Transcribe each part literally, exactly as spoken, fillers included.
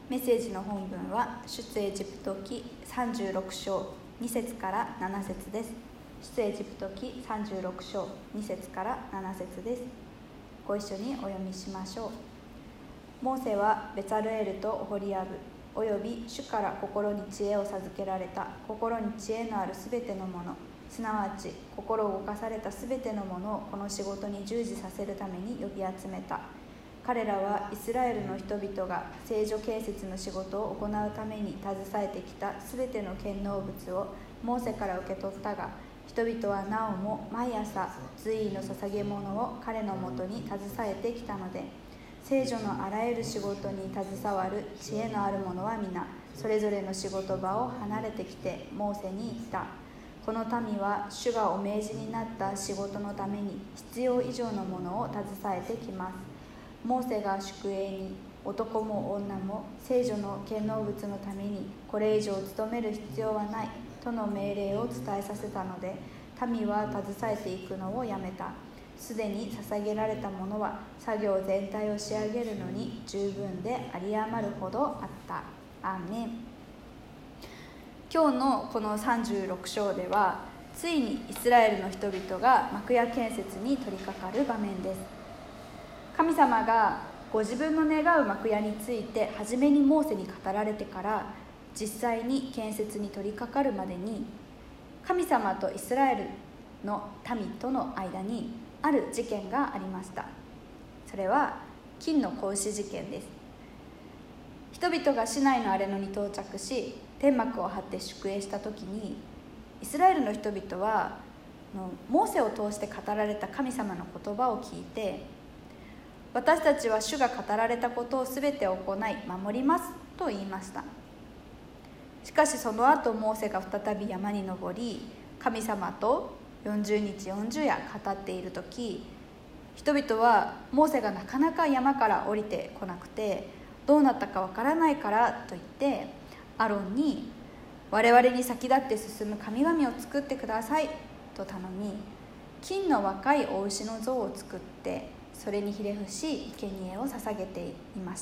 メッセージの本文は出エジプト記さんじゅうろく章に節からなな節です。出エジプト記さんじゅうろく章に節からなな節です。ご一緒にお読みしましょう。モーセはベツァルエルとオホリアブおよび主から心に知恵を授けられた心に知恵のあるすべてのもの、すなわち心を動かされたすべてのものをこの仕事に従事させるために呼び集めた。彼らはイスラエルの人々が聖所建設の仕事を行うために携えてきたすべての献納物をモーセから受け取ったが、人々はなおも毎朝随意の捧げ物を彼のもとに携えてきたので、聖所のあらゆる仕事に携わる知恵のある者は皆それぞれの仕事場を離れてきてモーセに言った。この民は主がお命じになった仕事のために必要以上のものを携えてきます。モーセが宿営に男も女も聖所の献納物のためにこれ以上務める必要はないとの命令を伝えさせたので、民は携えていくのをやめた。すでに捧げられたものは作業全体を仕上げるのに十分で有り余るほどあった。アーメン。今日のこのさんじゅうろく章では、ついにイスラエルの人々が幕屋建設に取り掛かる場面です。神様がご自分の願う幕屋について初めにモーセに語られてから実際に建設に取り掛かるまでに、神様とイスラエルの民との間にある事件がありました。それは金の格子事件です。人々が市内のアレノに到着し、天幕を張って宿営した時に、イスラエルの人々はモーセを通して語られた神様の言葉を聞いて、私たちは主が語られたことをすべて行い守りますと言いました。しかしその後モーセが再び山に登り、神様とよんじゅうにちよんじゅう夜語っているとき、人々はモーセがなかなか山から降りてこなくてどうなったかわからないからと言ってアロンに我々に先立って進む神々を作ってくださいと頼み、金の若いお牛の像を作ってそれにひれ伏し生贄を捧げていました。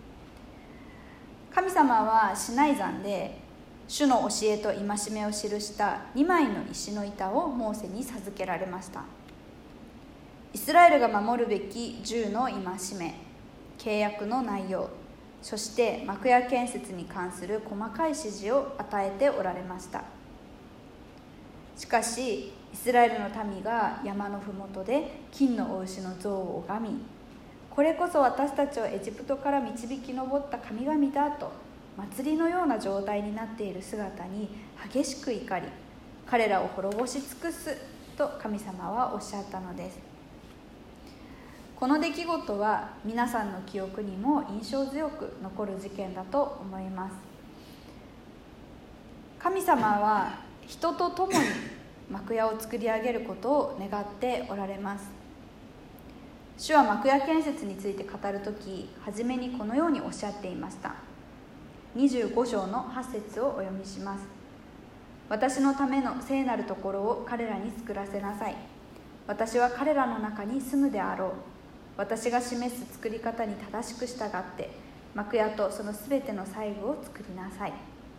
神様はシナイ山で主の教えと戒めを記したにまいの石の板をモーセに授けられました。イスラエルが守るべきじゅうの戒め、契約の内容、そして幕屋建設に関する細かい指示を与えておられました。しかしイスラエルの民が山のふもとで金のお牛の像を拝み、これこそ私たちをエジプトから導き上った神々だと祭りのような状態になっている姿に激しく怒り、彼らを滅ぼし尽くすと神様はおっしゃったのです。この出来事は皆さんの記憶にも印象強く残る事件だと思います。神様は人と共に幕屋を作り上げることを願っておられます。主は幕屋建設について語るとき、初めにこのようにおっしゃっていました。にじゅうご章のはち節をお読みします。私のための聖なるところを彼らに作らせなさい。私は彼らの中に住むであろう。私が示す作り方に正しく従って幕屋とそのすべての細部を作りなさい。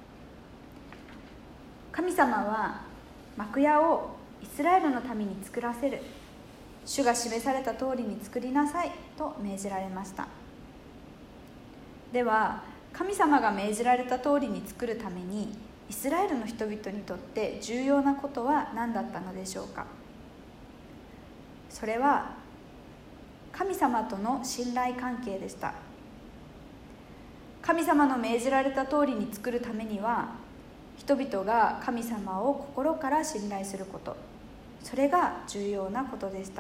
神様は幕屋をイスラエルの民に作らせる、主が示された通りに作りなさいと命じられました。では神様が命じられた通りに作るためにイスラエルの人々にとって重要なことは何だったのでしょうか。それは神様との信頼関係でした。神様の命じられた通りに作るためには、人々が神様を心から信頼すること、それが重要なことでした。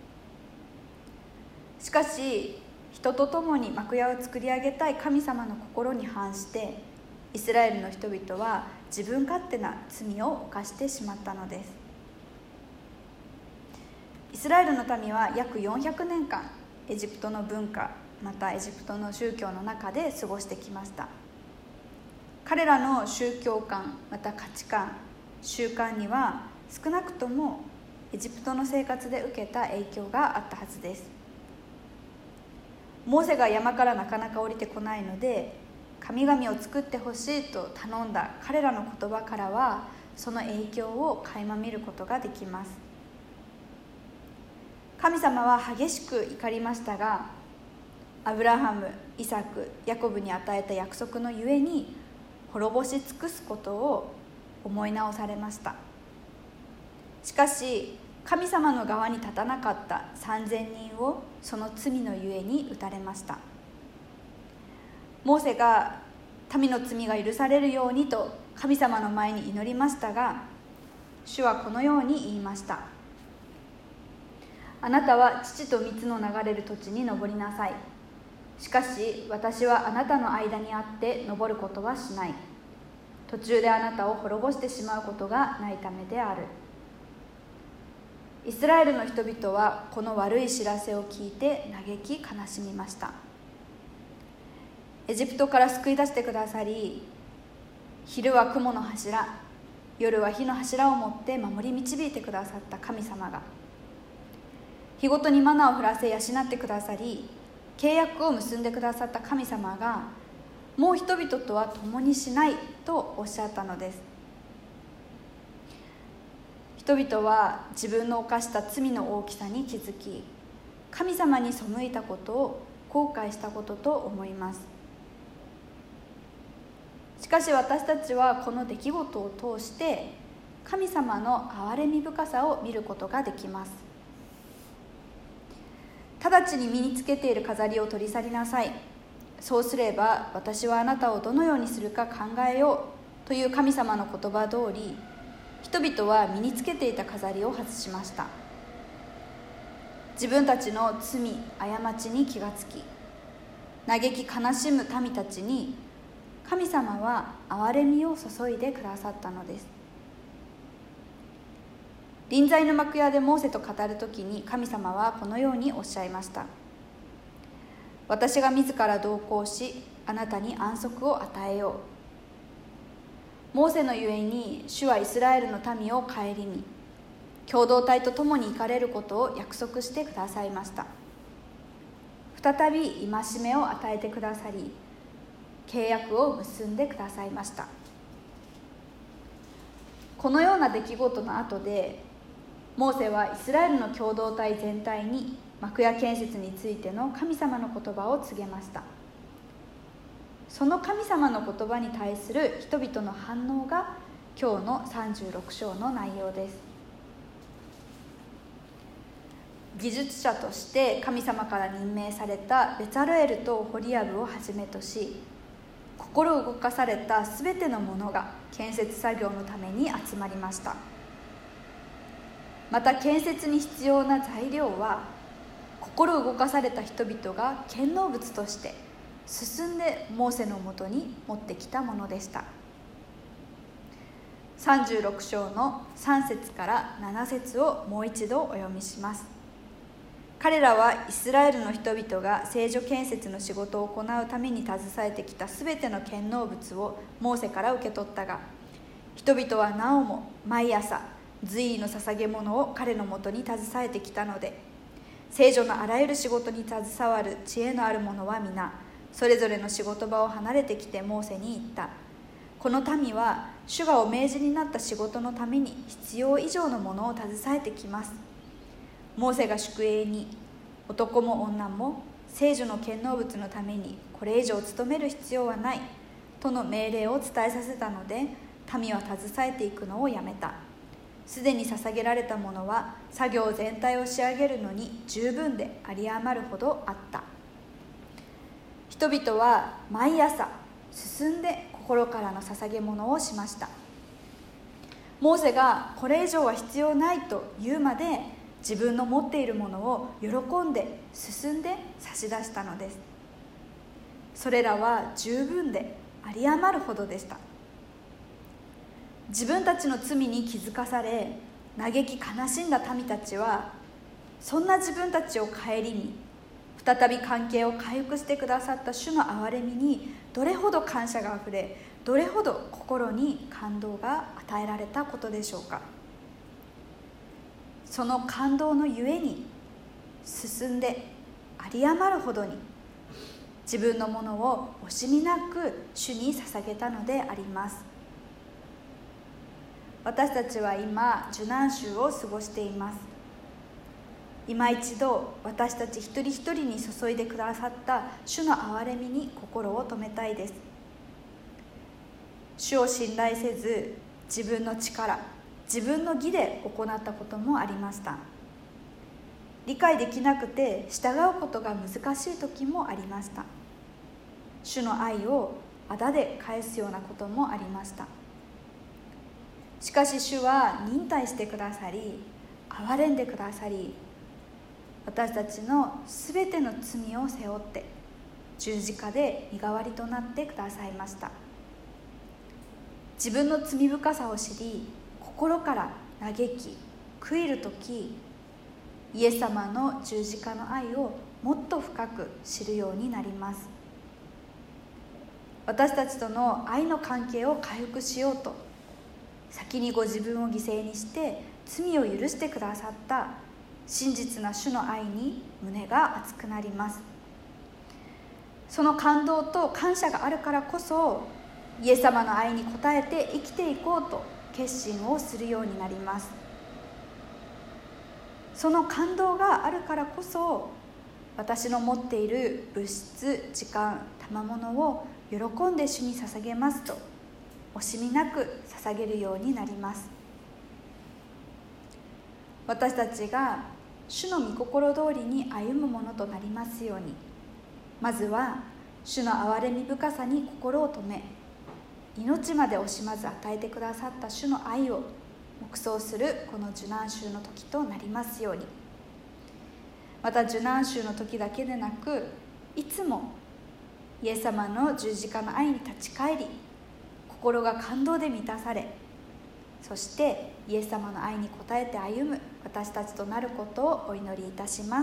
しかし人と共に幕屋を作り上げたい神様の心に反して、イスラエルの人々は自分勝手な罪を犯してしまったのです。イスラエルの民は約よんひゃくねんかんエジプトの文化、またエジプトの宗教の中で過ごしてきました。彼らの宗教観、また価値観、習慣には少なくともエジプトの生活で受けた影響があったはずです。モーセが山からなかなか降りてこないので、 神々を作ってほしいと頼んだ彼らの言葉からは、その影響を垣間見ることができます。神様は激しく怒りましたが、アブラハム、イサク、ヤコブに与えた約束のゆえに滅ぼし尽くすことを思い直されました。しかし神様の側に立たなかったさんぜんにんをその罪のゆえに打たれました。モーセが民の罪が許されるようにと神様の前に祈りましたが、主はこのように言いました。あなたは乳と蜜の流れる土地に登りなさい。しかし私はあなたの間にあって登ることはしない。途中であなたを滅ぼしてしまうことがないためである。イスラエルの人々はこの悪い知らせを聞いて嘆き悲しみました。エジプトから救い出してくださり、昼は雲の柱、夜は火の柱を持って守り導いてくださった神様が、日ごとにマナを降らせ養ってくださり、契約を結んでくださった神様が、もう人々とは共にしないとおっしゃったのです。人々は自分の犯した罪の大きさに気づき、神様に背いたことを後悔したことと思います。しかし私たちはこの出来事を通して神様の憐れみ深さを見ることができます。直ちに身につけている飾りを取り去りなさい。そうすれば私はあなたをどのようにするか考えようという神様の言葉通り、人々は身につけていた飾りを外しました。自分たちの罪、過ちに気がつき、嘆き悲しむ民たちに神様は憐れみを注いでくださったのです。臨在の幕屋でモーセと語るときに神様はこのようにおっしゃいました。私が自ら同行し、あなたに安息を与えよう。モーセのゆえに主はイスラエルの民を顧み、共同体と共に行かれることを約束してくださいました。再び戒めを与えてくださり、契約を結んでくださいました。このような出来事の後で、モーセはイスラエルの共同体全体に幕屋建設についての神様の言葉を告げました。その神様の言葉に対する人々の反応が今日のさんじゅうろく章の内容です。技術者として神様から任命されたベツァルエルとホリアブをはじめとし、心動かされたすべてのものが建設作業のために集まりました。また建設に必要な材料は、心動かされた人々が建造物として進んでモーセのもとに持ってきたものでした。さんじゅうろく章のさん節からなな節をもう一度お読みします。彼らはイスラエルの人々が聖所建設の仕事を行うために携えてきたすべての建造物をモーセから受け取ったが、人々はなおも毎朝随意の捧げ物を彼のもとに携えてきたので、聖所のあらゆる仕事に携わる知恵のある者は皆それぞれの仕事場を離れてきてモーセに言った。この民は主がお命じになった仕事のために必要以上のものを携えてきます。モーセが宿営に、男も女も聖所の建造物のためにこれ以上務める必要はないとの命令を伝えさせたので、民は携えていくのをやめた。すでに捧げられたものは作業全体を仕上げるのに十分で有り余るほどあった。人々は毎朝進んで心からの捧げ物をしました。モーセがこれ以上は必要ないと言うまで、自分の持っているものを喜んで進んで差し出したのです。それらは十分で有り余るほどでした。自分たちの罪に気づかされ嘆き悲しんだ民たちは、そんな自分たちを顧み、再び関係を回復してくださった主の憐れみにどれほど感謝があふれ、どれほど心に感動が与えられたことでしょうか。その感動のゆえに進んで有り余るほどに自分のものを惜しみなく主に捧げたのであります。私たちは今受難週を過ごしています。今一度私たち一人一人に注いでくださった主の憐れみに心を留めたいです。主を信頼せず、自分の力、自分の義で行ったこともありました。理解できなくて従うことが難しい時もありました。主の愛を仇で返すようなこともありました。しかし主は忍耐してくださり、憐れんでくださり、私たちのすべての罪を背負って十字架で身代わりとなってくださいました。自分の罪深さを知り、心から嘆き悔いるとき、イエス様の十字架の愛をもっと深く知るようになります。私たちとの愛の関係を回復しようと、先にご自分を犠牲にして罪を許してくださった真実な主の愛に胸が熱くなります。その感動と感謝があるからこそ、イエス様の愛に応えて生きていこうと決心をするようになります。その感動があるからこそ、私の持っている物質、時間、賜物を喜んで主に捧げますと惜しみなく捧げるようになります。私たちが主の御心通りに歩むものとなりますように、まずは主の憐れみ深さに心を留め、命まで惜しまず与えてくださった主の愛を黙想するこの受難週の時となりますように。また受難週の時だけでなく、いつもイエス様の十字架の愛に立ち返り、心が感動で満たされ、そしてイエス様の愛に応えて歩む私たちとなることをお祈りいたします。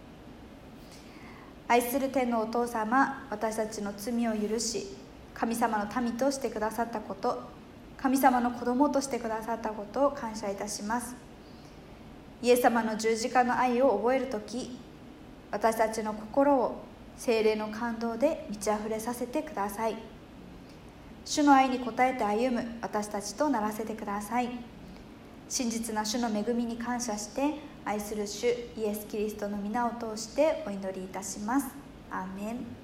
愛する天のお父様、私たちの罪を許し、神様の民としてくださったこと、神様の子供としてくださったことを感謝いたします。イエス様の十字架の愛を覚えるとき、私たちの心を聖霊の感動で満ち溢れさせてください。主の愛に応えて歩む私たちとならせてください。真実な主の恵みに感謝して、愛する主イエス・キリストの皆を通してお祈りいたします。アーメン。